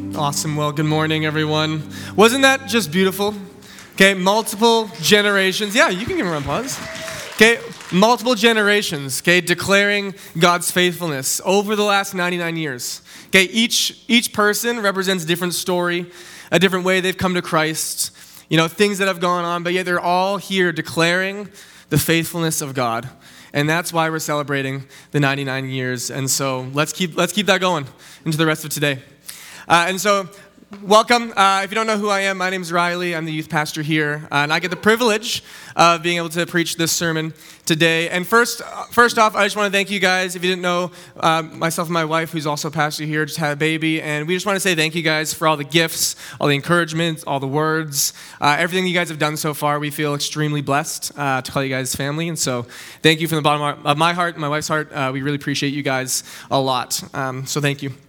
Awesome. Well, good morning, everyone. Wasn't that just beautiful? Okay, multiple generations. Yeah, you can give him an applause. Okay, multiple generations, okay, declaring God's faithfulness over the last 99 years. Okay, each person represents a different story, a different way they've come to Christ, things that have gone on, but yet they're all here declaring the faithfulness of God. And that's why we're celebrating the 99 years. And so let's keep that going into the rest of today. And so, welcome. If you don't know who I am, my name is Riley. I'm the youth pastor here, and I get the privilege of being able to preach this sermon today. And first off, I just want to thank you guys. If you didn't know, myself and my wife, who's also a pastor here, just had a baby, and we just want to say thank you guys for all the gifts, all the encouragement, all the words, everything you guys have done so far. We feel extremely blessed to call you guys family, and so thank you from the bottom of my heart and my wife's heart. We really appreciate you guys a lot. So thank you.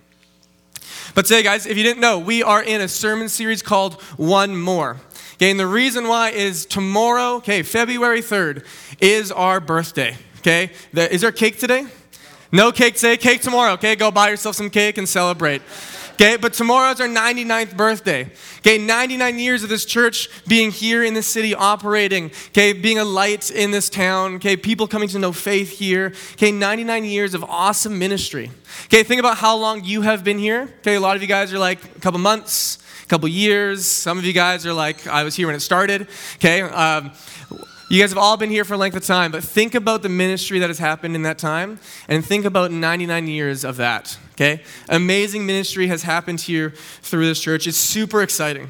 But today, guys, if you didn't know, we are in a sermon series called One More. Okay, and the reason why is tomorrow, February 3rd, is our birthday. Okay, is there cake today? No cake today, cake tomorrow. Okay, go buy yourself some cake and celebrate. Okay, but tomorrow's our 99th birthday. Okay, 99 years of this church being here in this city, operating. Okay, being a light in this town. Okay, people coming to know faith here. Okay, 99 years of awesome ministry. Okay, think about how long you have been here. Okay, a lot of you guys are like a couple months, a couple years. Some of you guys are like, I was here when it started. Okay, you guys have all been here for a length of time, but think about the ministry that has happened in that time, and think about 99 years of that, okay? Amazing ministry has happened here through this church. It's super exciting.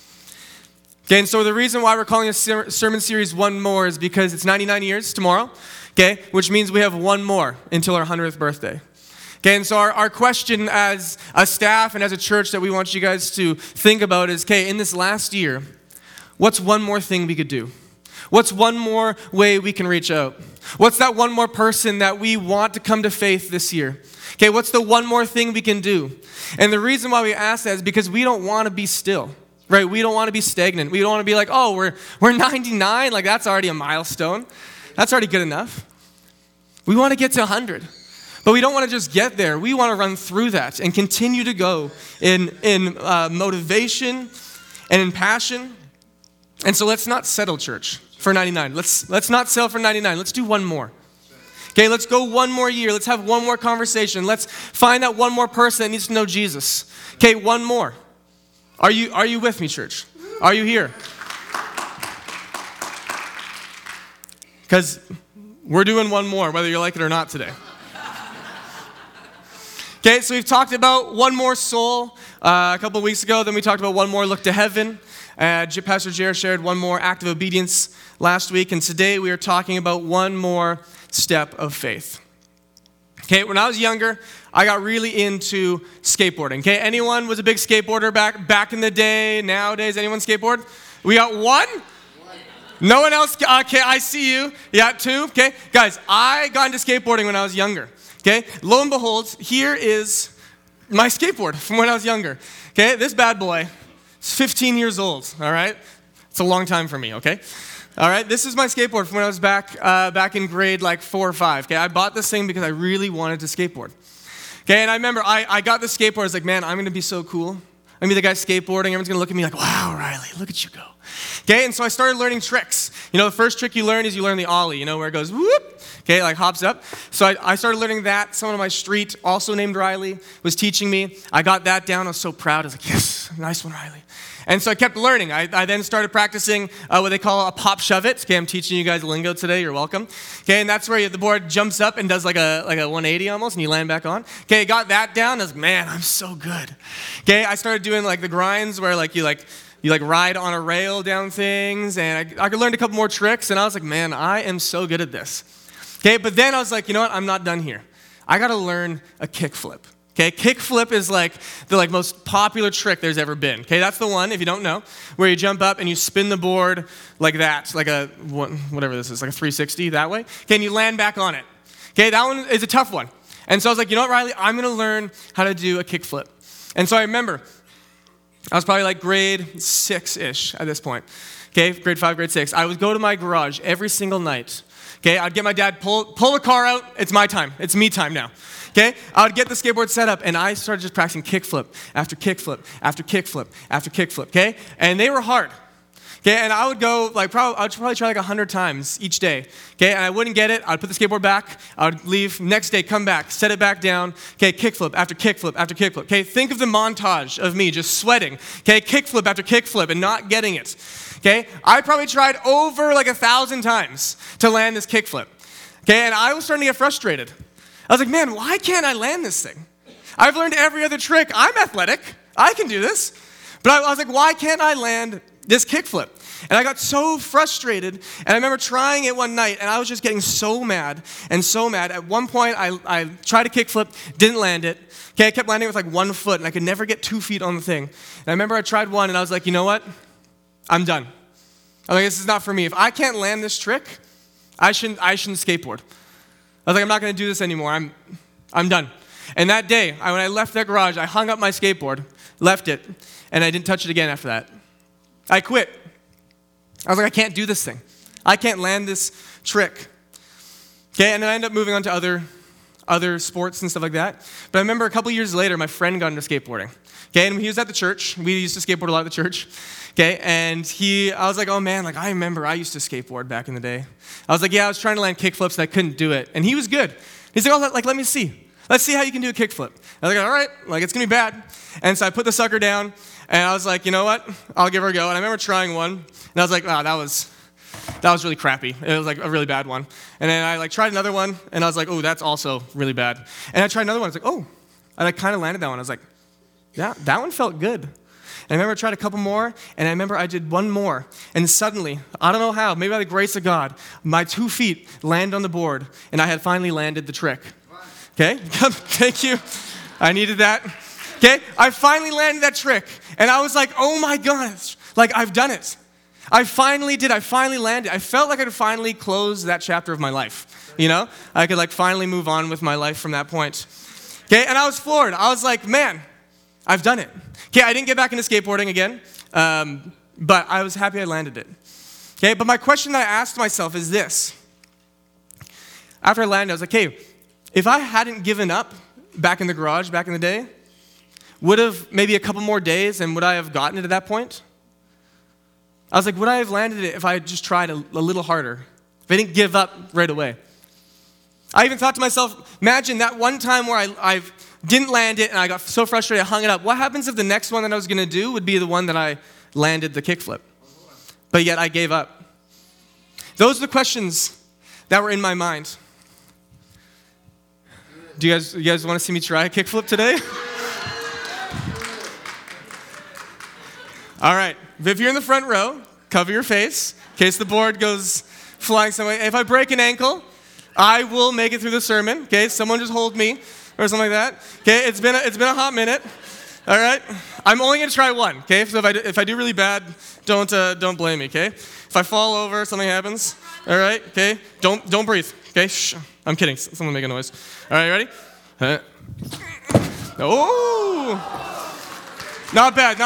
Okay, and so the reason why we're calling this sermon series One More is because it's 99 years tomorrow, okay? Which means we have one more until our 100th birthday. Okay, and so our question as a staff and as a church that we want you guys to think about is, okay, in this last year, what's one more thing we could do? What's one more way we can reach out? What's that one more person that we want to come to faith this year? Okay, what's the one more thing we can do? And the reason why we ask that is because we don't want to be still, right? We don't want to be stagnant. We don't want to be like, oh, we're 99, like that's already a milestone. That's already good enough. We want to get to 100. But we don't want to just get there. We want to run through that and continue to go in motivation and in passion. And so let's not settle, church, for 99. Let's not settle for 99. Let's do one more. Okay, let's go one more year. Let's have one more conversation. Let's find that one more person that needs to know Jesus. Okay, one more. Are you with me, church? Are you here? Because we're doing one more, whether you like it or not today. Okay, so we've talked about one more soul a couple of weeks ago. Then we talked about one more look to heaven. Pastor Jared shared one more act of obedience last week, and today we are talking about one more step of faith. Okay, when I was younger, I got really into skateboarding. Okay, anyone was a big skateboarder back in the day? Nowadays, anyone skateboard? We got one? No one else? Okay, I see you. Yeah, two. Okay, guys, I got into skateboarding when I was younger. Okay, lo and behold, here is my skateboard from when I was younger. Okay, this bad boy. It's 15 years old, all right? It's a long time for me, okay? All right, this is my skateboard from when I was back in grade 4 or 5, okay? I bought this thing because I really wanted to skateboard. Okay, and I remember I got the skateboard. I was like, man, I'm going to be so cool. I'm going to be the guy skateboarding. Everyone's going to look at me like, wow, Riley, look at you go. Okay, and so I started learning tricks. The first trick you learn is you learn the ollie, where it goes whoop, okay, like hops up. So I started learning that. Someone on my street, also named Riley, was teaching me. I got that down. I was so proud. I was like, yes, nice one, Riley. And so I kept learning. I then started practicing what they call a pop shove it. Okay, I'm teaching you guys lingo today. You're welcome. Okay, and that's where the board jumps up and does like a 180 almost, and you land back on. Okay, I got that down. I was like, man, I'm so good. Okay, I started doing the grinds where you ride on a rail down things, and I learned a couple more tricks, and I was like, man, I am so good at this. Okay, but then I was like, you know what? I'm not done here. I got to learn a kickflip. Okay, kickflip is the most popular trick there's ever been. Okay, that's the one, if you don't know, where you jump up and you spin the board like that, like a, whatever this is, like a 360 that way. Okay, and you land back on it. Okay, that one is a tough one. And so I was like, you know what, Riley, I'm going to learn how to do a kickflip. And so I remember, I was probably grade 6-ish at this point. Okay, grade 5, grade 6. I would go to my garage every single night. Okay, I'd get my dad, pull the car out. It's my time. It's me time now. Okay, I would get the skateboard set up, and I started just practicing kickflip after kickflip after kickflip after kickflip. Okay, and they were hard. Okay, and I would go I'd probably try 100 times each day. Okay, and I wouldn't get it. I'd put the skateboard back. I would leave. Next day, come back, set it back down. Okay, kickflip after kickflip after kickflip. Okay, think of the montage of me just sweating. Okay, kickflip after kickflip and not getting it. Okay, I probably tried over 1,000 times to land this kickflip. Okay, and I was starting to get frustrated. I was like, man, why can't I land this thing? I've learned every other trick. I'm athletic. I can do this. But I was like, why can't I land this kickflip? And I got so frustrated, and I remember trying it one night, and I was just getting so mad and so mad. At one point, I tried a kickflip, didn't land it. Okay, I kept landing with 1 foot, and I could never get 2 feet on the thing. And I remember I tried one, and I was like, you know what? I'm done. I was like, this is not for me. If I can't land this trick, I shouldn't skateboard. I was like, I'm not going to do this anymore. I'm done. And that day, when I left that garage, I hung up my skateboard, left it, and I didn't touch it again after that. I quit. I was like, I can't do this thing. I can't land this trick. Okay, and then I ended up moving on to other sports and stuff like that. But I remember a couple years later, my friend got into skateboarding. Okay, and he was at the church. We used to skateboard a lot at the church. Okay, and I was like, oh man, I remember I used to skateboard back in the day. I was like, yeah, I was trying to land kickflips and I couldn't do it. And he was good. He's like, oh, let me see. Let's see how you can do a kickflip. I was like, all right, it's gonna be bad. And so I put the sucker down, and I was like, you know what? I'll give her a go. And I remember trying one, and I was like, wow, that was really crappy. It was a really bad one. And then I tried another one, and I was like, oh, that's also really bad. And I tried another one. I was like, oh, I kind of landed that one. I was like, yeah, that one felt good. And I remember I tried a couple more, and I remember I did one more, and suddenly, I don't know how, maybe by the grace of God, my 2 feet land on the board, and I had finally landed the trick. Okay, thank you. I needed that. Okay, I finally landed that trick, and I was like, oh my gosh, I've done it. I finally did. I finally landed. I felt like I could finally close that chapter of my life. You know, I could finally move on with my life from that point. Okay, and I was floored. I was like, man, I've done it. Okay, I didn't get back into skateboarding again, but I was happy I landed it. Okay, but my question that I asked myself is this. After I landed, I was like, hey, if I hadn't given up back in the garage back in the day, would have maybe a couple more days, and would I have gotten it at that point? I was like, would I have landed it if I had just tried a little harder? If I didn't give up right away? I even thought to myself, imagine that one time where I didn't land it and I got so frustrated I hung it up. What happens if the next one that I was going to do would be the one that I landed the kickflip? But yet I gave up. Those are the questions that were in my mind. Do you guys want to see me try a kickflip today? All right. If you're in the front row, cover your face in case the board goes flying somewhere. If I break an ankle, I will make it through the sermon. Okay, someone just hold me or something like that. Okay, it's been a hot minute. All right, I'm only gonna try one. Okay, so if I do really bad, don't blame me. Okay, if I fall over, something happens. All right. Okay, don't breathe. Okay, shh. I'm kidding. Someone make a noise. All right, ready? Oh, not bad.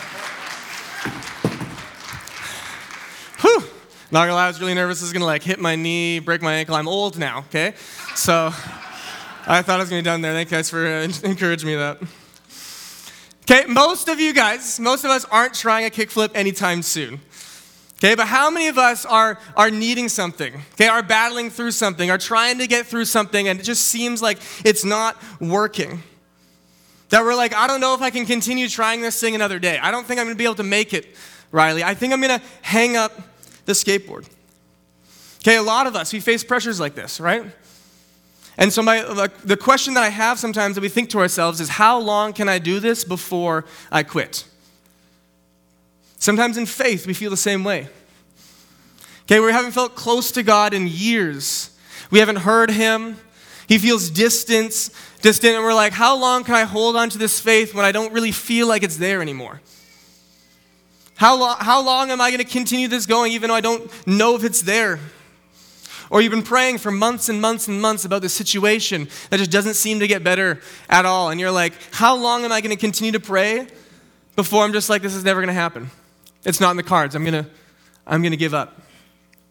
Whew. Not gonna lie, I was really nervous. This is gonna hit my knee, break my ankle. I'm old now, okay? So I thought I was gonna be done there. Thank you guys for encouraging me that. Okay, most of us aren't trying a kickflip anytime soon. Okay, but how many of us are needing something? Okay, are battling through something, are trying to get through something, and it just seems like it's not working? That we're like, I don't know if I can continue trying this thing another day. I don't think I'm gonna be able to make it, Riley. I think I'm gonna hang up the skateboard. Okay, a lot of us, we face pressures like this, right? And so the question that I have sometimes that we think to ourselves is, how long can I do this before I quit? Sometimes in faith, we feel the same way. Okay, we haven't felt close to God in years. We haven't heard Him. He feels distant, and we're like, how long can I hold on to this faith when I don't really feel like it's there anymore? How long am I going to continue this going even though I don't know if it's there? Or you've been praying for months and months and months about this situation that just doesn't seem to get better at all. And you're like, how long am I going to continue to pray before I'm just like, this is never going to happen? It's not in the cards. I'm going to give up.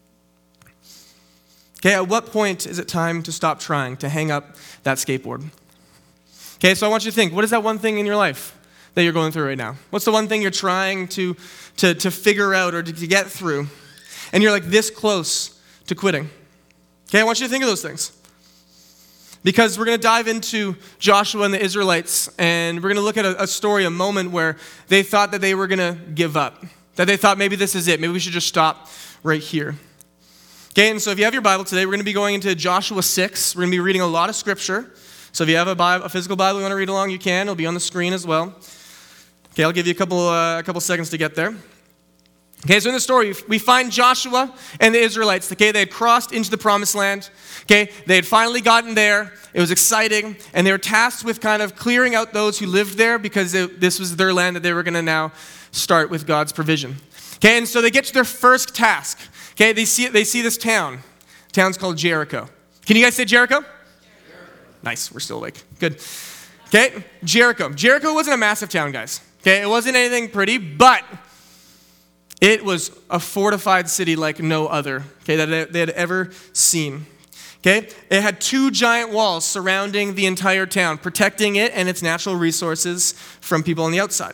Okay, at what point is it time to stop trying, to hang up that skateboard? Okay, so I want you to think, what is that one thing in your life that you're going through right now? What's the one thing you're trying to figure out or to get through? And you're like this close to quitting. Okay, I want you to think of those things. Because we're going to dive into Joshua and the Israelites, and we're going to look at a story, a moment where they thought that they were going to give up. That they thought, maybe this is it. Maybe we should just stop right here. Okay, and so if you have your Bible today, we're going to be going into Joshua 6. We're going to be reading a lot of scripture. So if you have a physical Bible you want to read along, you can. It'll be on the screen as well. Okay, I'll give you a couple seconds to get there. Okay, so in the story, we find Joshua and the Israelites. Okay, they had crossed into the promised land. Okay, they had finally gotten there. It was exciting, and they were tasked with kind of clearing out those who lived there because this was their land that they were going to now start with God's provision. Okay, and so they get to their first task. Okay, they see this town. The town's called Jericho. Can you guys say Jericho? Nice, we're still awake. Good. Okay, Jericho. Jericho wasn't a massive town, guys. Okay, it wasn't anything pretty, but it was a fortified city like no other, okay, that they had ever seen. Okay, it had 2 giant walls surrounding the entire town, protecting it and its natural resources from people on the outside.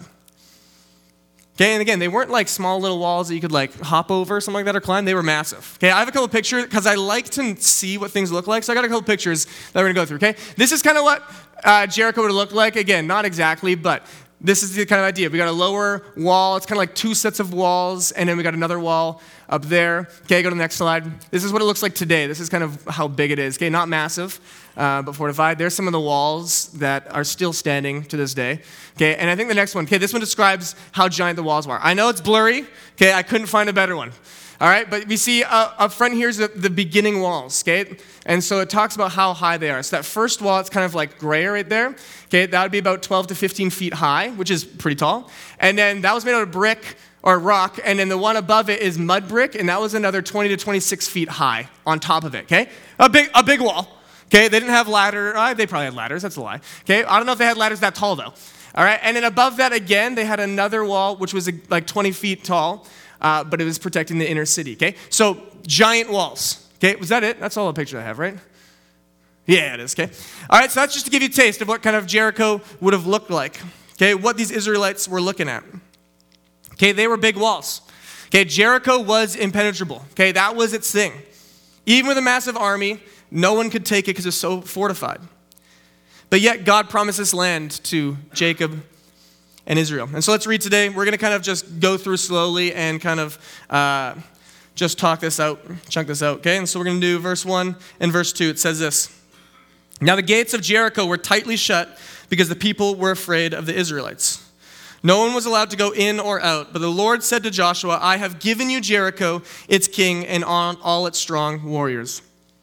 Okay, and again, they weren't like small little walls that you could like hop over or something like that or climb. They were massive. Okay, I have a couple pictures because I like to see what things look like. So I got a couple pictures that we're gonna go through. Okay, this is kind of what Jericho would have looked like. Again, not exactly, but this is the kind of idea. We got a lower wall. It's kind of like 2 sets of walls, and then we got another wall up there. Okay, go to the next slide. This is what it looks like today. This is kind of how big it is. Okay, not massive, but fortified. There's some of the walls that are still standing to this day. Okay, and I think the next one. Okay, this one describes how giant the walls were. I know it's blurry. Okay, I couldn't find a better one. All right, but we see up front here's the beginning walls, okay? And so it talks about how high they are. So that first wall, it's kind of like gray right there. Okay, that would be about 12 to 15 feet high, which is pretty tall. And then that was made out of brick or rock, and then the one above it is mud brick, and that was another 20 to 26 feet high on top of it, okay? A big wall, okay? They didn't have ladders. They probably had ladders, that's a lie. Okay, I don't know if they had ladders that tall, though. All right, and then above that again, they had another wall, which was like 20 feet tall, but it was protecting the inner city, okay? So, giant walls, okay? Was that it? That's all the picture I have, right? Yeah, it is, okay? All right, so that's just to give you a taste of what kind of Jericho would have looked like, okay? What these Israelites were looking at. Okay, they were big walls. Okay, Jericho was impenetrable. Okay, that was its thing. Even with a massive army, no one could take it because it's so fortified. But yet, God promised this land to Jacob and Israel. And so let's read today. We're going to kind of just go through slowly and kind of just chunk this out, okay? And so we're going to do verse 1 and verse 2. It says this. Now the gates of Jericho were tightly shut because the people were afraid of the Israelites. No one was allowed to go in or out, but the Lord said to Joshua, I have given you Jericho, its king, and all its strong warriors.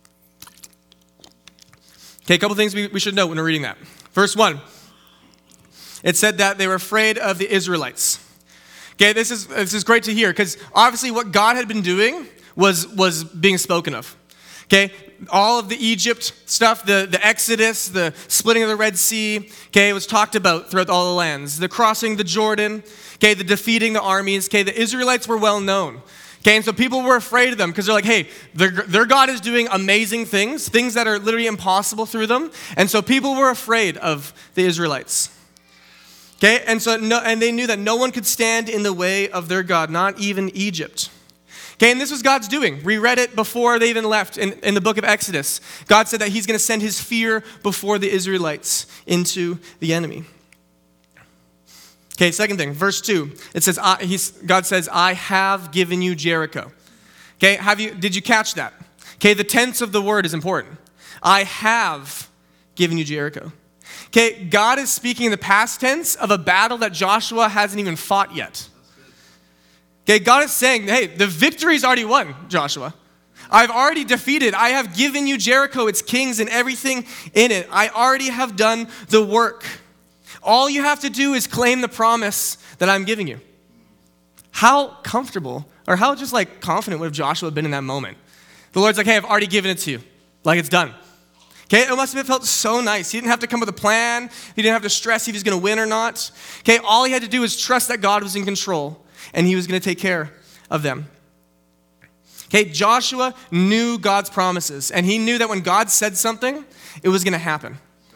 Okay, a couple things we should note when we're reading that. Verse 1, it said that they were afraid of the Israelites. Okay, this is great to hear because obviously what God had been doing was being spoken of. Okay, all of the Egypt stuff, the Exodus, the splitting of the Red Sea, okay, was talked about throughout all the lands. The crossing the Jordan, okay, the defeating the armies, okay, the Israelites were well known. Okay, and so people were afraid of them because they're like, hey, their God is doing amazing things that are literally impossible through them. And so people were afraid of the Israelites. Okay, and they knew that no one could stand in the way of their God, not even Egypt. Okay, and this was God's doing. We read it before they even left in the book of Exodus. God said that he's going to send his fear before the Israelites into the enemy. Okay, second thing, verse 2. It says, God says, I have given you Jericho. Okay, did you catch that? Okay, the tense of the word is important. I have given you Jericho. Okay, God is speaking in the past tense of a battle that Joshua hasn't even fought yet. Okay, God is saying, hey, the victory's already won, Joshua. I've already defeated. I have given you Jericho, its kings, and everything in it. I already have done the work. All you have to do is claim the promise that I'm giving you. How comfortable, or how just like confident would have Joshua been in that moment? The Lord's like, hey, I've already given it to you. Like it's done. Okay, it must have felt so nice. He didn't have to come with a plan. He didn't have to stress if he was going to win or not. Okay, all he had to do was trust that God was in control and he was going to take care of them. Okay, Joshua knew God's promises, and he knew that when God said something, it was going to happen.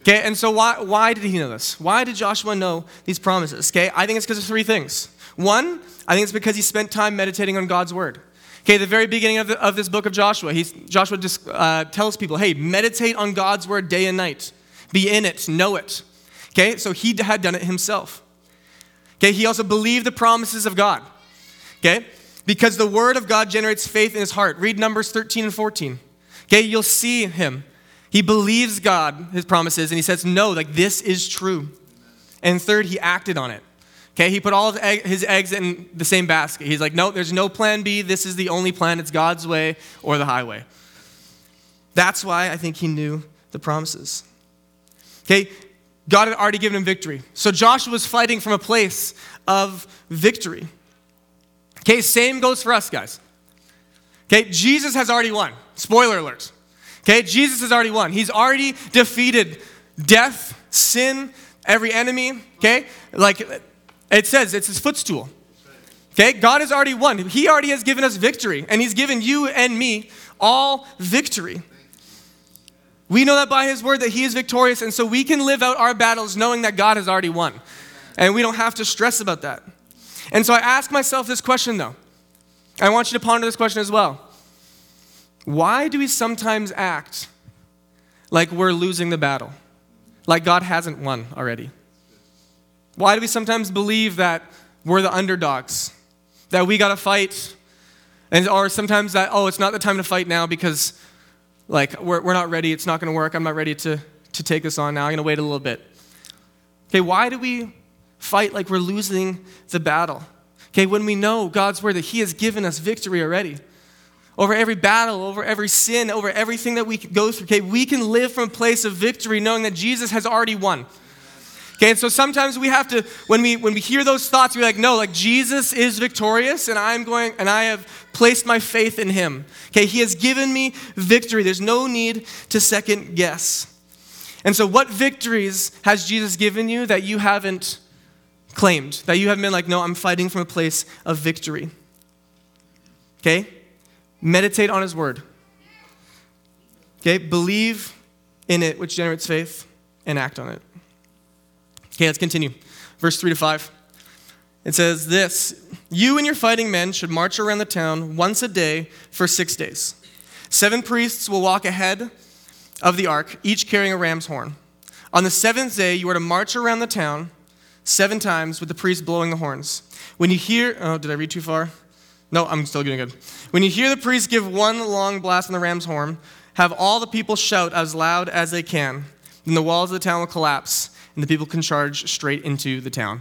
Okay, and so why did he know this? Why did Joshua know these promises? Okay, I think it's because of three things. One, I think it's because he spent time meditating on God's word. Okay, the very beginning of this book of Joshua, Joshua just tells people, hey, meditate on God's word day and night. Be in it, know it. Okay, so he had done it himself. Okay, he also believed the promises of God. Okay, because the word of God generates faith in his heart. Read Numbers 13 and 14. Okay, you'll see him. He believes God, his promises, and he says, no, like this is true. And third, he acted on it. Okay, he put all of his eggs in the same basket. He's like, no, there's no plan B. This is the only plan. It's God's way or the highway. That's why I think he knew the promises. Okay, God had already given him victory. So Joshua was fighting from a place of victory. Okay, same goes for us, guys. Okay, Jesus has already won. Spoiler alert. Okay, Jesus has already won. He's already defeated death, sin, every enemy. Okay, like it says, it's his footstool. Okay, God has already won. He already has given us victory, and he's given you and me all victory. We know that by his word that he is victorious, and so we can live out our battles knowing that God has already won. And we don't have to stress about that. And so I ask myself this question, though. I want you to ponder this question as well. Why do we sometimes act like we're losing the battle? Like God hasn't won already? Why do we sometimes believe that we're the underdogs? That we got to fight? Or sometimes that, it's not the time to fight now because like we're not ready. It's not going to work. I'm not ready to take this on now. I'm going to wait a little bit. Okay, why do we fight like we're losing the battle? Okay, when we know God's word that he has given us victory already. Over every battle, over every sin, over everything that we go through. Okay, we can live from a place of victory knowing that Jesus has already won. Okay, and so sometimes we have to, when we hear those thoughts, we're like, no, like Jesus is victorious and I have placed my faith in him. Okay, he has given me victory. There's no need to second guess. And so what victories has Jesus given you that you haven't claimed? That you haven't been like, no, I'm fighting from a place of victory. Okay, meditate on his word. Okay, believe in it, which generates faith, and act on it. Okay, let's continue. Verse 3 to 5. It says this, you and your fighting men should march around the town once a day for 6 days. 7 priests will walk ahead of the ark, each carrying a ram's horn. On the 7th day, you are to march around the town 7 times with the priests blowing the horns. When you hear, did I read too far? No, I'm still doing good. When you hear the priest give one long blast on the ram's horn, have all the people shout as loud as they can. Then the walls of the town will collapse, and the people can charge straight into the town.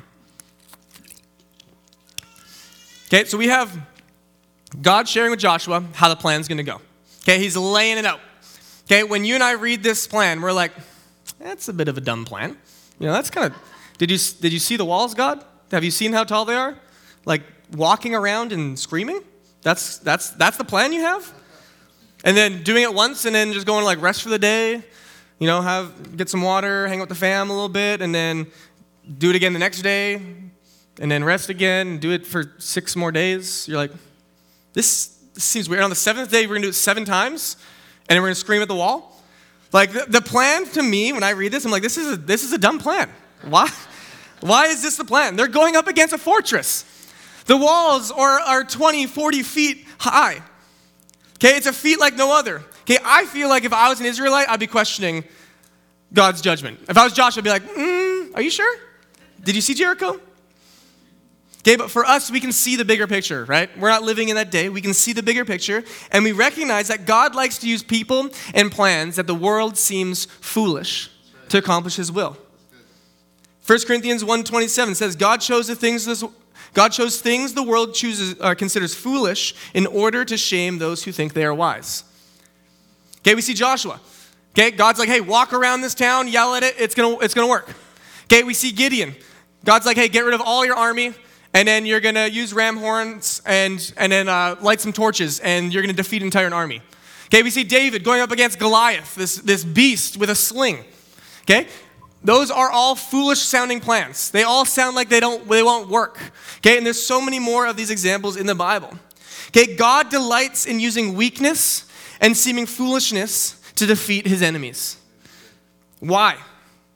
Okay, so we have God sharing with Joshua how the plan's going to go. Okay, he's laying it out. Okay, when you and I read this plan, we're like, that's a bit of a dumb plan. You know, that's kind of, did you see the walls, God? Have you seen how tall they are? Like walking around and screaming? That's the plan you have? And then doing it once and then just going to like rest for the day, you know, get some water, hang out with the fam a little bit, and then do it again the next day, and then rest again, and do it for 6 more days. You're like, this seems weird. On the 7th day, we're going to do it 7 times, and then we're going to scream at the wall? Like, the plan to me, when I read this, I'm like, this is a dumb plan. Why? Why is this the plan? They're going up against a fortress. The walls are 20, 40 feet high. Okay, it's a feat like no other. Okay, I feel like if I was an Israelite, I'd be questioning God's judgment. If I was Joshua, I'd be like, are you sure? Did you see Jericho? Okay, but for us, we can see the bigger picture, right? We're not living in that day. We can see the bigger picture, and we recognize that God likes to use people and plans that the world seems foolish to accomplish his will. 1 Corinthians 1:27 says, God chose things the world considers foolish in order to shame those who think they are wise. Okay, we see Joshua. Okay, God's like, hey, walk around this town, yell at it, it's gonna work. Okay, we see Gideon. God's like, hey, get rid of all your army, and then you're gonna use ram horns and then light some torches, and you're gonna defeat an entire army. Okay, we see David going up against Goliath, this beast with a sling. Okay, those are all foolish sounding plans. They all sound like they won't work. Okay, and there's so many more of these examples in the Bible. Okay, God delights in using weakness and seeming foolishness to defeat his enemies. Why?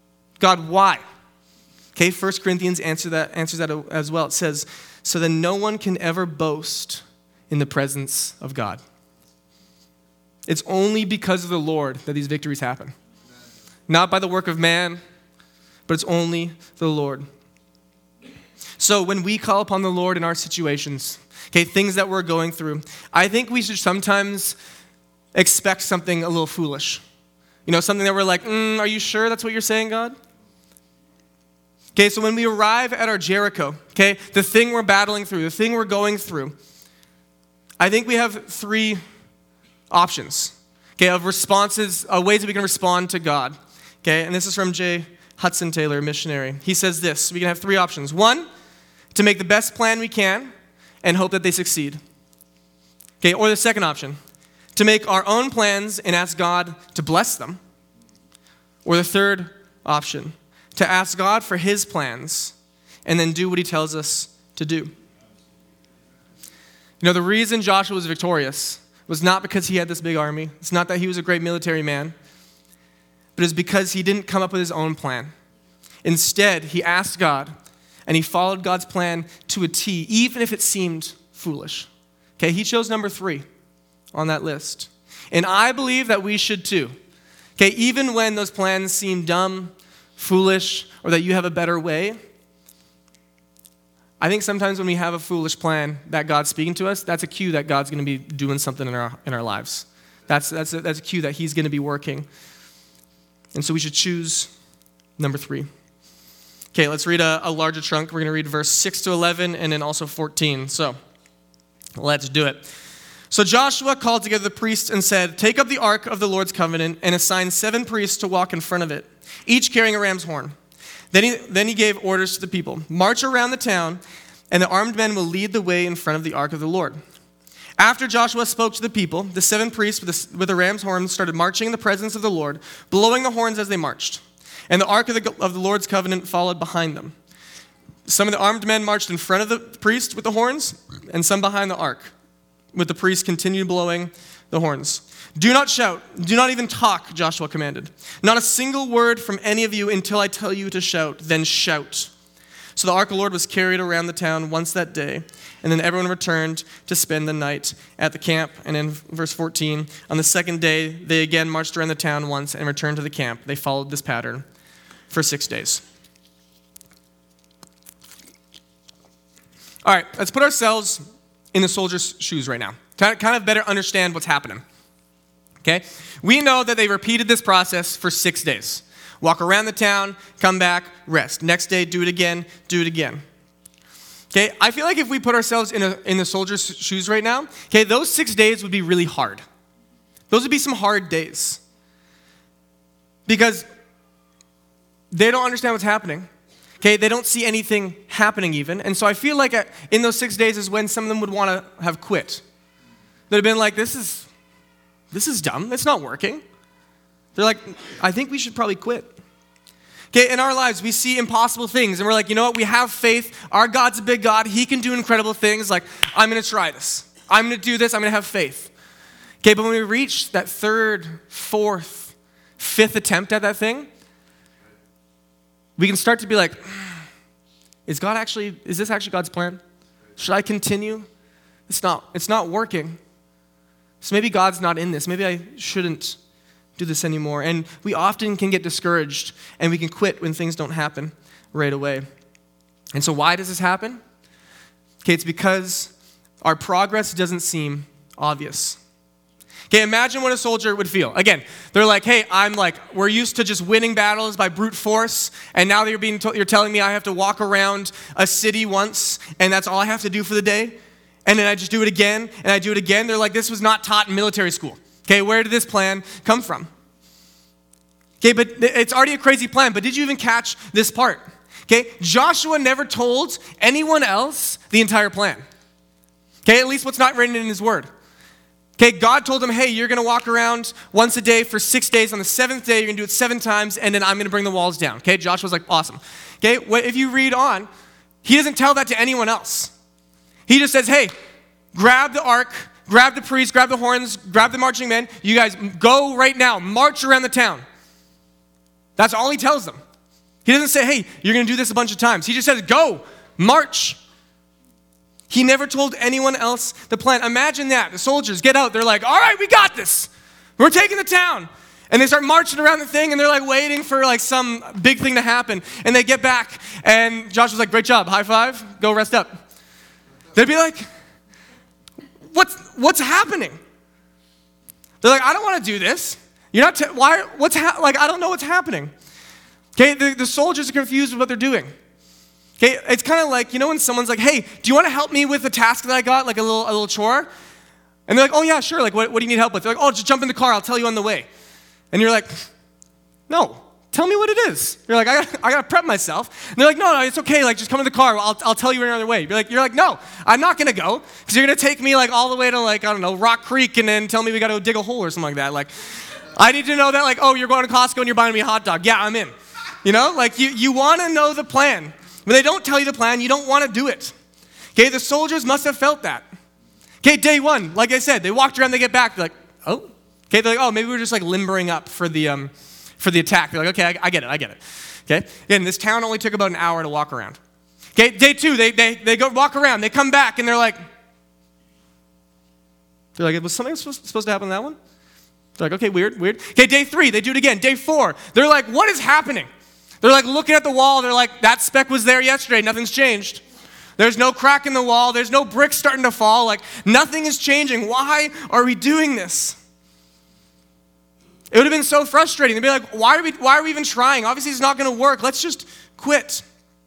God, why? Okay, 1 Corinthians answers that as well. It says, so that no one can ever boast in the presence of God. It's only because of the Lord that these victories happen. Not by the work of man, but it's only the Lord. So when we call upon the Lord in our situations, okay, things that we're going through, I think we should sometimes expect something a little foolish. Something that we're like, are you sure that's what you're saying, God? Okay, so when we arrive at our Jericho, okay, the thing we're battling through, the thing we're going through, I think we have three options, okay, of responses, ways that we can respond to God. Okay, and this is from J. Hudson Taylor, a missionary. He says this, we can have three options. One, to make the best plan we can and hope that they succeed. Okay, or the second option, to make our own plans and ask God to bless them. Or the third option, to ask God for his plans and then do what he tells us to do. The reason Joshua was victorious was not because he had this big army. It's not that he was a great military man, but it's because he didn't come up with his own plan. Instead, he asked God, and he followed God's plan to a T, even if it seemed foolish. Okay, he chose number 3 on that list. And I believe that we should too. Okay, even when those plans seem dumb, foolish, or that you have a better way, I think sometimes when we have a foolish plan that God's speaking to us, that's a cue that God's going to be doing something in our lives. That's a cue that he's going to be working. And so we should choose number 3. Okay, let's read a larger chunk. We're going to read verse 6 to 11 and then also 14. So let's do it. So Joshua called together the priests and said, "Take up the ark of the Lord's covenant and assign 7 priests to walk in front of it, each carrying a ram's horn." Then he gave orders to the people, "March around the town, and the armed men will lead the way in front of the ark of the Lord." After Joshua spoke to the people, the 7 priests with the ram's horns started marching in the presence of the Lord, blowing the horns as they marched. And the ark of the Lord's covenant followed behind them. Some of the armed men marched in front of the priest with the horns, and some behind the ark, with the priest continued blowing the horns. "Do not shout, do not even talk," Joshua commanded. "Not a single word from any of you until I tell you to shout, then shout." So the ark of the Lord was carried around the town once that day, and then everyone returned to spend the night at the camp. And in verse 14, on the second day, they again marched around the town once and returned to the camp. They followed this pattern for 6 days. All right, let's put ourselves in the soldier's shoes right now. Kind of better understand what's happening. Okay? We know that they repeated this process for 6 days. Walk around the town, come back, rest. Next day, do it again, do it again. Okay? I feel like if we put ourselves in the soldier's shoes right now, okay, those 6 days would be really hard. Those would be some hard days. Because they don't understand what's happening. Okay, they don't see anything happening even. And so I feel like in those 6 days is when some of them would want to have quit. They'd have been like, this is dumb. It's not working. They're like, I think we should probably quit. Okay, in our lives, we see impossible things. And we're like, you know what? We have faith. Our God's a big God. He can do incredible things. Like, I'm going to try this. I'm going to do this. I'm going to have faith. Okay, but when we reach that 3rd, 4th, 5th attempt at that thing, we can start to be like, is this actually God's plan? Should I continue? It's not working. So maybe God's not in this. Maybe I shouldn't do this anymore. And we often can get discouraged and we can quit when things don't happen right away. And so why does this happen? Okay, it's because our progress doesn't seem obvious. Okay, imagine what a soldier would feel. Again, they're like, hey, we're used to just winning battles by brute force, and now you're telling me I have to walk around a city once, and that's all I have to do for the day? And then I just do it again, and I do it again? They're like, this was not taught in military school. Okay, where did this plan come from? Okay, but it's already a crazy plan, but did you even catch this part? Okay, Joshua never told anyone else the entire plan. Okay, at least what's not written in his word. Okay, God told him, hey, you're going to walk around once a day for 6 days. On the 7th day, you're going to do it 7 times, and then I'm going to bring the walls down. Okay, Joshua's like, awesome. Okay, if you read on, he doesn't tell that to anyone else. He just says, hey, grab the ark, grab the priests, grab the horns, grab the marching men. You guys go right now, march around the town. That's all he tells them. He doesn't say, hey, you're going to do this a bunch of times. He just says, go, march. He never told anyone else the plan. Imagine that. The soldiers get out. They're like, all right, we got this. We're taking the town. And they start marching around the thing, and they're like waiting for like some big thing to happen. And they get back, and Joshua's like, great job, high five, go rest up. They'd be like, what's happening? They're like, I don't want to do this. You're not, I don't know what's happening. Okay, the soldiers are confused with what they're doing. Okay, it's kind of like, when someone's like, hey, do you want to help me with the task that I got, like a little chore? And they're like, oh yeah, sure, like what do you need help with? They're like, oh, just jump in the car, I'll tell you on the way. And you're like, no, tell me what it is. You're like, I gotta prep myself. And they're like, no, it's okay, like just come in the car, I'll tell you another way. You're like, no, I'm not gonna go, because you're gonna take me like all the way to like, I don't know, Rock Creek, and then tell me we gotta go dig a hole or something like that. Like, I need to know that, like, oh, you're going to Costco and you're buying me a hot dog. Yeah, I'm in. Like you wanna know the plan. When they don't tell you the plan, you don't wanna do it. Okay, the soldiers must have felt that. Okay, day one, like I said, they walked around, they get back, they're like, oh. Okay, they're like, oh, maybe we're just like limbering up for the attack. They're like, okay, I get it. Okay, again, this town only took about an hour to walk around. Okay, day two, they go walk around, they come back, and they're like, was something supposed to happen on that one? They're like, okay, weird. Okay, day three, they do it again. Day four, they're like, what is happening? They're like looking at the wall, they're like, that speck was there yesterday, nothing's changed. There's no crack in the wall, there's no bricks starting to fall, like nothing is changing. Why are we doing this? It would have been so frustrating. They'd be like, why are we even trying? Obviously it's not going to work. Let's just quit.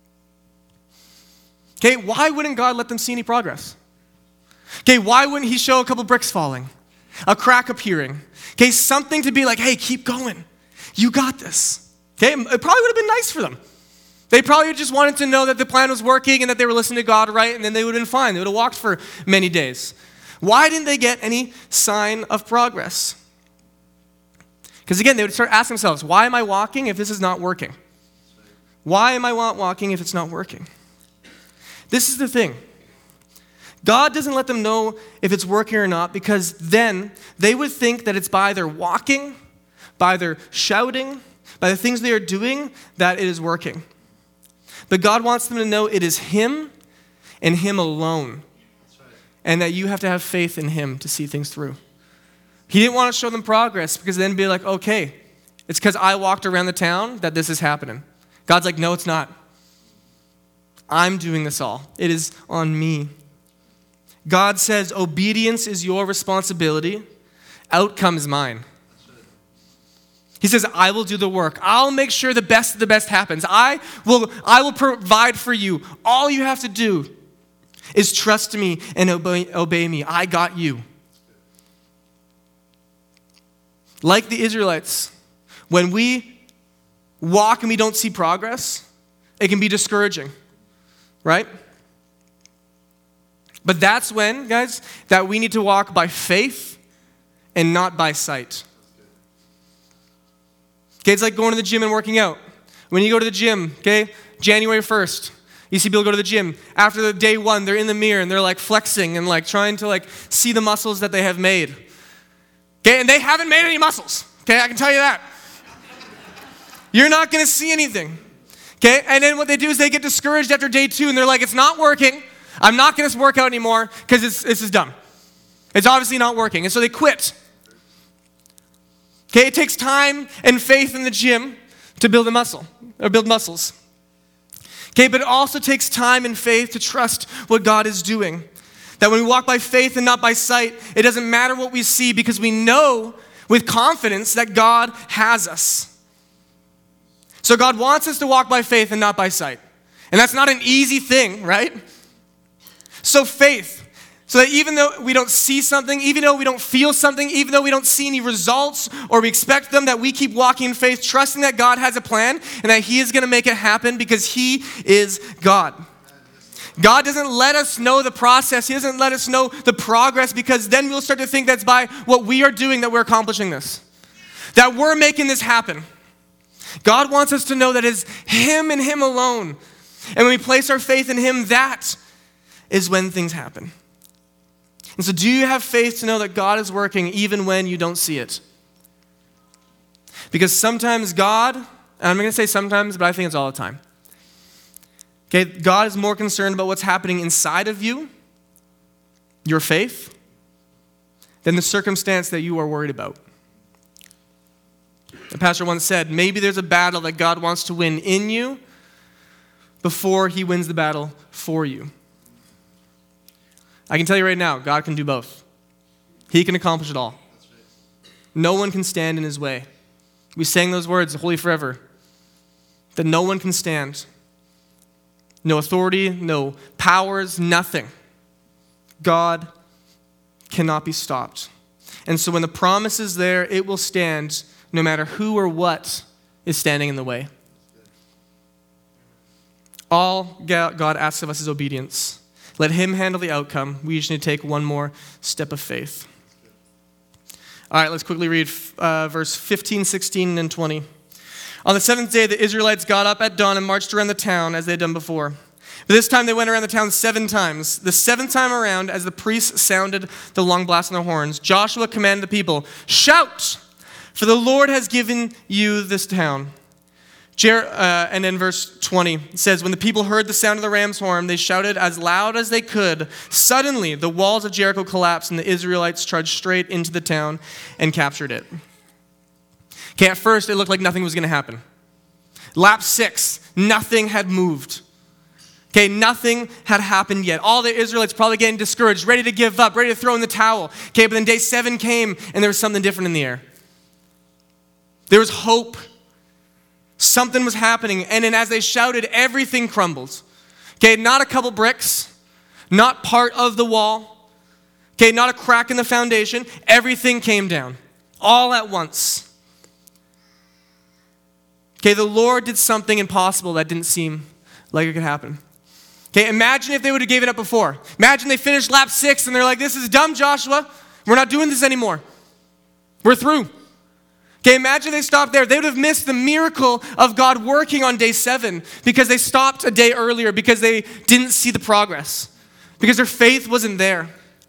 Okay, why wouldn't God let them see any progress? Okay, why wouldn't he show a couple bricks falling? A crack appearing? Okay, something to be like, hey, keep going. You got this. Okay, it probably would have been nice for them. They probably just wanted to know that the plan was working and that they were listening to God right, and then they would have been fine. They would have walked for many days. Why didn't they get any sign of progress? Because again, they would start asking themselves, why am I walking if this is not working? Why am I walking if it's not working? This is the thing. God doesn't let them know if it's working or not, because then they would think that it's by their walking, by their shouting, by the things they are doing, that it is working. But God wants them to know it is Him and Him alone. And that you have to have faith in Him to see things through. He didn't want to show them progress, because then be like, okay, it's because I walked around the town that this is happening. God's like, no, it's not. I'm doing this all. It is on me. God says obedience is your responsibility. Outcome is mine. He says, I will do the work. I'll make sure the best of the best happens. I will provide for you. All you have to do is trust me and obey me. I got you. Like the Israelites, when we walk and we don't see progress, it can be discouraging, right? But that's when, guys, that we need to walk by faith and not by sight. Okay, it's like going to the gym and working out. When you go to the gym, okay, January 1st, you see people go to the gym. After the day one, they're in the mirror and they're like flexing and like trying to like see the muscles that they have made. Okay, and they haven't made any muscles. Okay, I can tell you that. You're not going to see anything. Okay, and then what they do is they get discouraged after day two and they're like, it's not working. I'm not going to work out anymore because this is dumb. It's obviously not working. And so they quit. Okay, it takes time and faith in the gym to build a muscle, or build muscles. Okay, but it also takes time and faith to trust what God is doing. That when we walk by faith and not by sight, it doesn't matter what we see, because we know with confidence that God has us. So God wants us to walk by faith and not by sight. And that's not an easy thing, right? So faith, so that even though we don't see something, even though we don't feel something, even though we don't see any results or we expect them, that we keep walking in faith, trusting that God has a plan and that He is going to make it happen because He is God. God doesn't let us know the process. He doesn't let us know the progress, because then we'll start to think that's by what we are doing that we're accomplishing this, that we're making this happen. God wants us to know that it's Him and Him alone. And when we place our faith in Him, that is when things happen. And so do you have faith to know that God is working even when you don't see it? Because sometimes God and I'm going to say sometimes, but I think it's all the time. Okay, God is more concerned about what's happening inside of you, your faith, than the circumstance that you are worried about. The pastor once said, maybe there's a battle that God wants to win in you before he wins the battle for you. I can tell you right now, God can do both. He can accomplish it all. No one can stand in his way. We sang those words, holy forever, that no one can stand. No authority, no powers, nothing. God cannot be stopped. And so when the promise is there, it will stand no matter who or what is standing in the way. All God asks of us is obedience. Let him handle the outcome. We just need to take one more step of faith. All right, let's quickly read verse 15, 16, and 20. On the seventh day, the Israelites got up at dawn and marched around the town as they had done before. But this time they went around the town 7 times. The 7th time around, as the priests sounded the long blast on their horns, Joshua commanded the people, "Shout, for the Lord has given you this town." And then verse 20 says, when the people heard the sound of the ram's horn, they shouted as loud as they could. Suddenly, the walls of Jericho collapsed, and the Israelites charged straight into the town and captured it. Okay, at first, it looked like nothing was going to happen. Lap 6, nothing had moved. Okay, nothing had happened yet. All the Israelites probably getting discouraged, ready to give up, ready to throw in the towel. Okay, but then day 7 came, and there was something different in the air. There was hope. Something was happening, and then as they shouted, everything crumbled. Okay, not a couple bricks, not part of the wall. Okay, not a crack in the foundation. Everything came down, all at once. Okay, the Lord did something impossible that didn't seem like it could happen. Okay, imagine if they would have given up before. Imagine they finished lap 6 and they're like, this is dumb, Joshua. We're not doing this anymore. We're through. Okay, imagine they stopped there. They would have missed the miracle of God working on day 7 because they stopped a day earlier, because they didn't see the progress, because their faith wasn't there.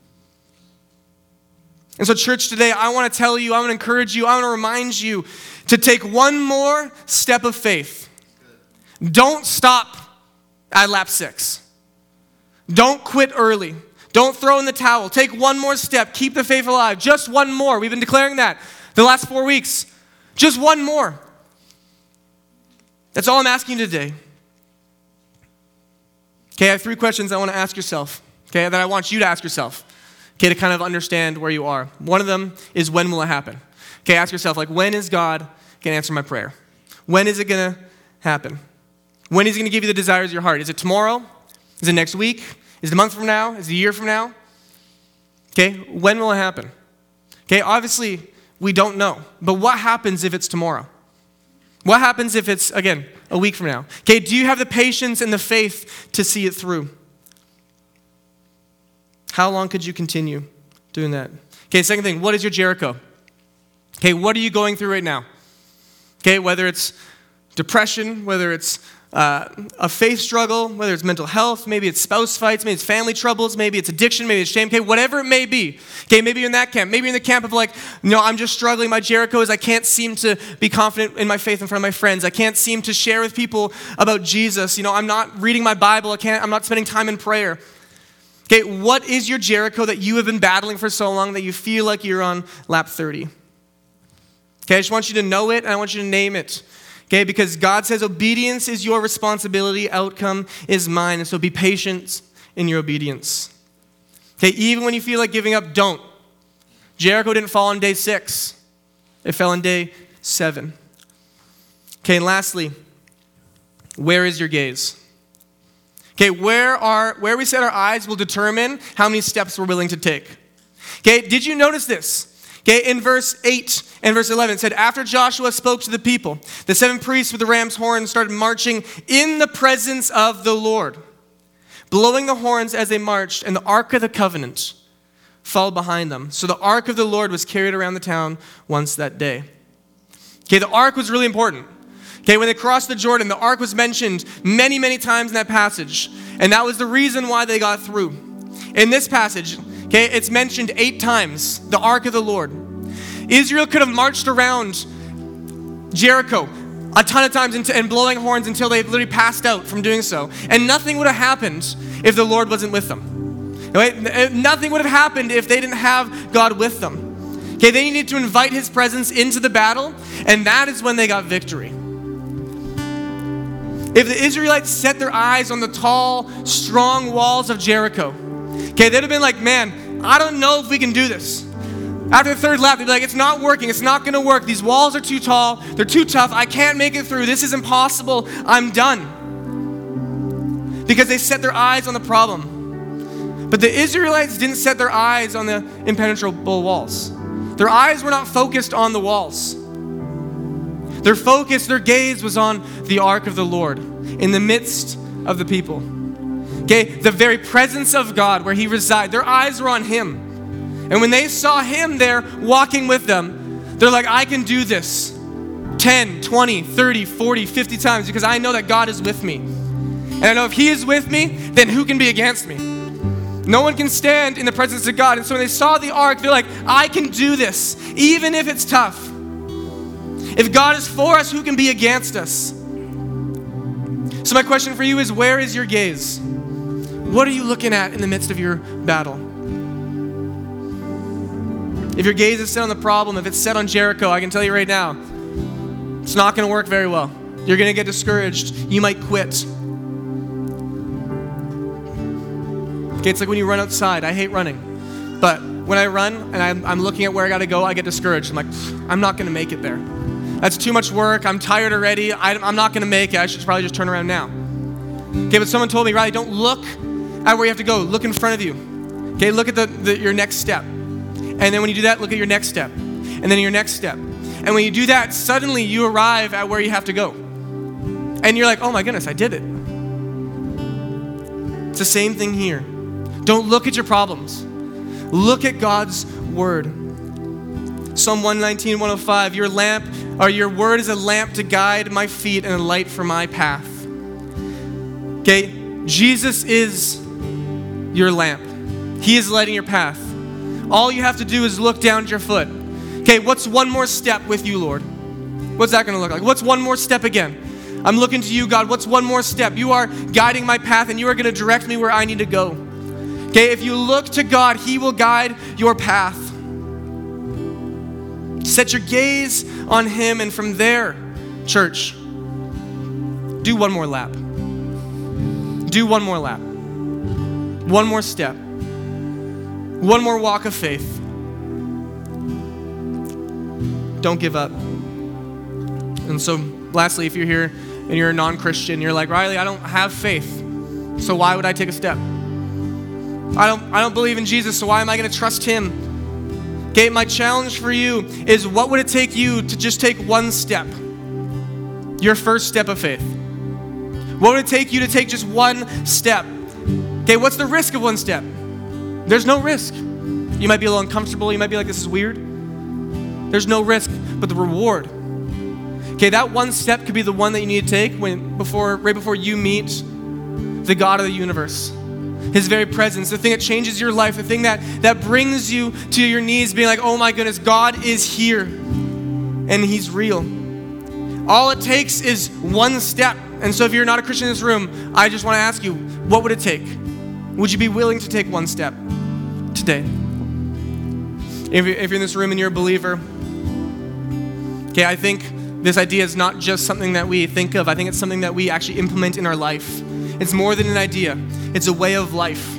And so church, today, I want to tell you, I want to encourage you, I want to remind you to take one more step of faith. Don't stop at lap 6. Don't quit early. Don't throw in the towel. Take one more step. Keep the faith alive. Just one more. We've been declaring that the last 4 weeks. Just one more. That's all I'm asking you today. Okay, I have 3 questions I want to ask yourself. Okay, that I want you to ask yourself. Okay, to kind of understand where you are. One of them is, when will it happen? Okay, ask yourself, like, when is God going to answer my prayer? When is it going to happen? When is he going to give you the desires of your heart? Is it tomorrow? Is it next week? Is it a month from now? Is it a year from now? Okay, when will it happen? Okay, obviously, we don't know. But what happens if it's tomorrow? What happens if it's, again, a week from now? Okay, do you have the patience and the faith to see it through? How long could you continue doing that? Okay, second thing, what is your Jericho? Okay, what are you going through right now? Okay, whether it's depression, whether it's a faith struggle, whether it's mental health, maybe it's spouse fights, maybe it's family troubles, maybe it's addiction, maybe it's shame, okay, whatever it may be. Okay, maybe you're in that camp. Maybe you're in the camp of like, no, I'm just struggling. My Jericho is I can't seem to be confident in my faith in front of my friends. I can't seem to share with people about Jesus. You know, I'm not reading my Bible. I'm not spending time in prayer. Okay, what is your Jericho that you have been battling for so long that you feel like you're on lap 30? Okay, I just want you to know it, and I want you to name it. Okay, because God says obedience is your responsibility, outcome is mine, and so be patient in your obedience. Okay, even when you feel like giving up, don't. Jericho didn't fall on day 6. It fell on day 7. Okay, and lastly, where is your gaze? Okay, where we set our eyes will determine how many steps we're willing to take. Okay, did you notice this? Okay, in verse 8 and verse 11, it said, after Joshua spoke to the people, the 7 priests with the ram's horn started marching in the presence of the Lord, blowing the horns as they marched, and the Ark of the Covenant followed behind them. So the Ark of the Lord was carried around the town once that day. Okay, the Ark was really important. Okay, when they crossed the Jordan, the Ark was mentioned many, many times in that passage, and that was the reason why they got through. In this passage, okay, it's mentioned 8 times, the Ark of the Lord. Israel could have marched around Jericho a ton of times and blowing horns until they literally passed out from doing so. And nothing would have happened if the Lord wasn't with them. Right? Nothing would have happened if they didn't have God with them. Okay, they needed to invite his presence into the battle, and that is when they got victory. If the Israelites set their eyes on the tall, strong walls of Jericho, okay, they'd have been like, man, I don't know if we can do this. After the third lap, they'd be like, it's not working. It's not going to work. These walls are too tall. They're too tough. I can't make it through. This is impossible. I'm done. Because they set their eyes on the problem. But the Israelites didn't set their eyes on the impenetrable walls. Their eyes were not focused on the walls. Their focus, their gaze was on the ark of the Lord in the midst of the people. Okay, the very presence of God where he resides. Their eyes were on him. And when they saw him there walking with them, they're like, I can do this 10, 20, 30, 40, 50 times because I know that God is with me. And I know if he is with me, then who can be against me? No one can stand in the presence of God. And so when they saw the ark, they're like, I can do this, even if it's tough. If God is for us, who can be against us? So my question for you is, where is your gaze? What are you looking at in the midst of your battle? If your gaze is set on the problem, if it's set on Jericho, I can tell you right now, it's not going to work very well. You're going to get discouraged. You might quit. Okay, it's like when you run outside. I hate running. But when I run and I'm looking at where I got to go, I get discouraged. I'm like, I'm not going to make it there. That's too much work. I'm tired already. I'm not going to make it. I should probably just turn around now. Okay, but someone told me, Riley, don't look at where you have to go. Look in front of you. Okay, look at your next step. And then when you do that, look at your next step. And then your next step. And when you do that, suddenly you arrive at where you have to go. And you're like, oh my goodness, I did it. It's the same thing here. Don't look at your problems. Look at God's word. Psalm 119, 105, your word is a lamp to guide my feet and a light for my path. Okay, Jesus is your lamp. He is lighting your path. All you have to do is look down at your foot. Okay, what's one more step with you, Lord? What's that going to look like? What's one more step again? I'm looking to you, God. What's one more step? You are guiding my path and you are going to direct me where I need to go. Okay, if you look to God, he will guide your path. Set your gaze on him, and from there, church, do one more lap. Do one more lap. One more step. One more walk of faith. Don't give up. And so, lastly, if you're here and you're a non-Christian, you're like, Riley, I don't have faith, so why would I take a step? I don't believe in Jesus, so why am I going to trust him? Okay, my challenge for you is, what would it take you to just take one step? Your first step of faith. What would it take you to take just one step? Okay, what's the risk of one step? There's no risk. You might be a little uncomfortable. You might be like, this is weird. There's no risk, but the reward. Okay, that one step could be the one that you need to take right before you meet the God of the universe. His very presence, the thing that changes your life, the thing that brings you to your knees, being like, oh my goodness, God is here and he's real. All it takes is one step. And so if you're not a Christian in this room, I just want to ask you, what would it take? Would you be willing to take one step today? If you're in this room and you're a believer, okay, I think this idea is not just something that we think of. I think it's something that we actually implement in our life. It's more than an idea. It's a way of life.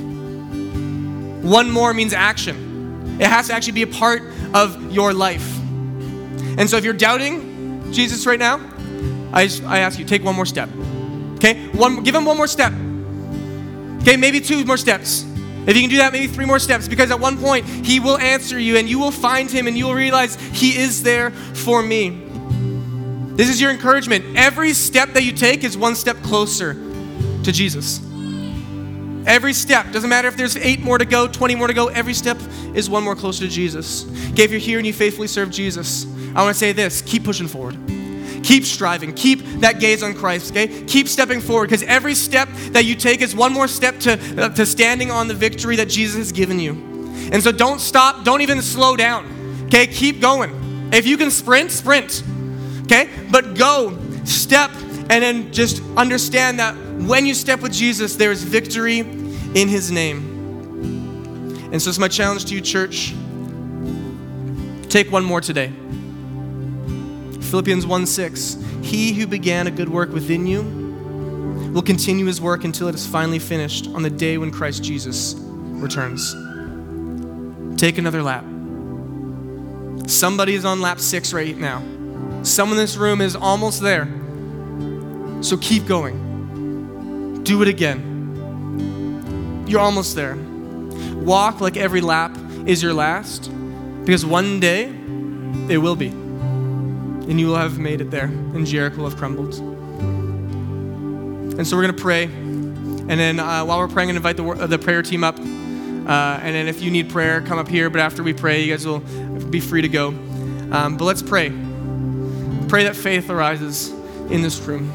One more means action. It has to actually be a part of your life. And so if you're doubting Jesus right now, I ask you, take one more step. Okay? Give him one more step. Okay, maybe two more steps. If you can do that, maybe three more steps, because at one point he will answer you and you will find him and you will realize he is there for me. This is your encouragement. Every step that you take is one step closer to Jesus. Every step, doesn't matter if there's 8 more to go, 20 more to go, every step is one more closer to Jesus. Okay, if you're here and you faithfully serve Jesus, I want to say this, keep pushing forward. Keep striving, keep that gaze on Christ, okay? Keep stepping forward, because every step that you take is one more step to standing on the victory that Jesus has given you. And so don't stop, don't even slow down, okay? Keep going. If you can sprint, okay? But go. step and then just understand that when you step with Jesus, there is victory in his name. And so it's my challenge to you, church. Take one more today. Philippians 1:6. He who began a good work within you will continue his work until it is finally finished on the day when Christ Jesus returns. Take another lap. Somebody is on lap 6 right now. Someone in this room is almost there. So keep going. Do it again. You're almost there. Walk like every lap is your last, because one day it will be. And you will have made it there, and Jericho will have crumbled. And so we're going to pray. And then while we're praying, I'm going to invite the prayer team up. And then if you need prayer, come up here. But after we pray, you guys will be free to go. But let's pray. Pray that faith arises in this room.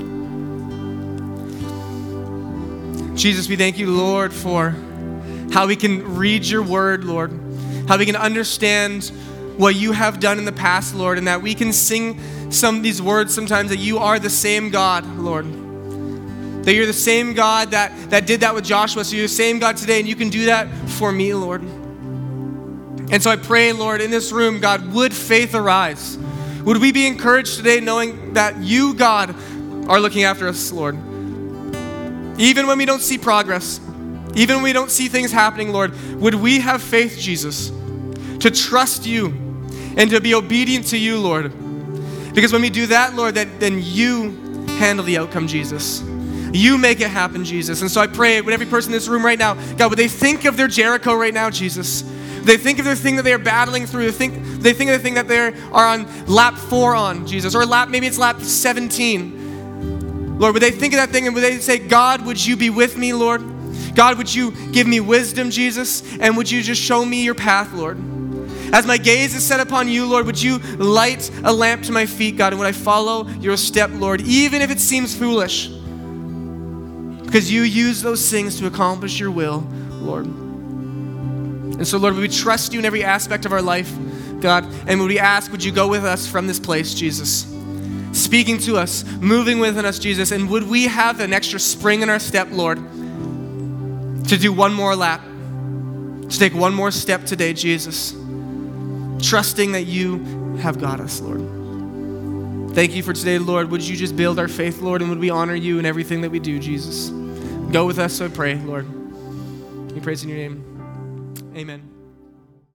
Jesus, we thank you, Lord, for how we can read your word, Lord. How we can understand what you have done in the past, Lord, and that we can sing some of these words sometimes that you are the same God, Lord. That you're the same God that did that with Joshua, so you're the same God today, and you can do that for me, Lord. And so I pray, Lord, in this room, God, would faith arise? Would we be encouraged today knowing that you, God, are looking after us, Lord? Even when we don't see progress, even when we don't see things happening, Lord, would we have faith, Jesus, to trust you and to be obedient to you, Lord? Because when we do that, Lord, then you handle the outcome, Jesus. You make it happen, Jesus. And so I pray with every person in this room right now, God, would they think of their Jericho right now, Jesus? Would they think of their thing that they are battling through? They think of the thing that they are on lap 4 on, Jesus, or maybe it's lap 17. Lord, would they think of that thing and would they say, God, would you be with me, Lord? God, would you give me wisdom, Jesus? And would you just show me your path, Lord? As my gaze is set upon you, Lord, would you light a lamp to my feet, God? And would I follow your step, Lord, even if it seems foolish? Because you use those things to accomplish your will, Lord. And so, Lord, would we trust you in every aspect of our life, God? And would we ask, would you go with us from this place, Jesus? Speaking to us, moving within us, Jesus. And would we have an extra spring in our step, Lord, to do one more lap, to take one more step today, Jesus, trusting that you have got us, Lord. Thank you for today, Lord. Would you just build our faith, Lord, and would we honor you in everything that we do, Jesus? Go with us, so I pray, Lord. We praise in your name. Amen.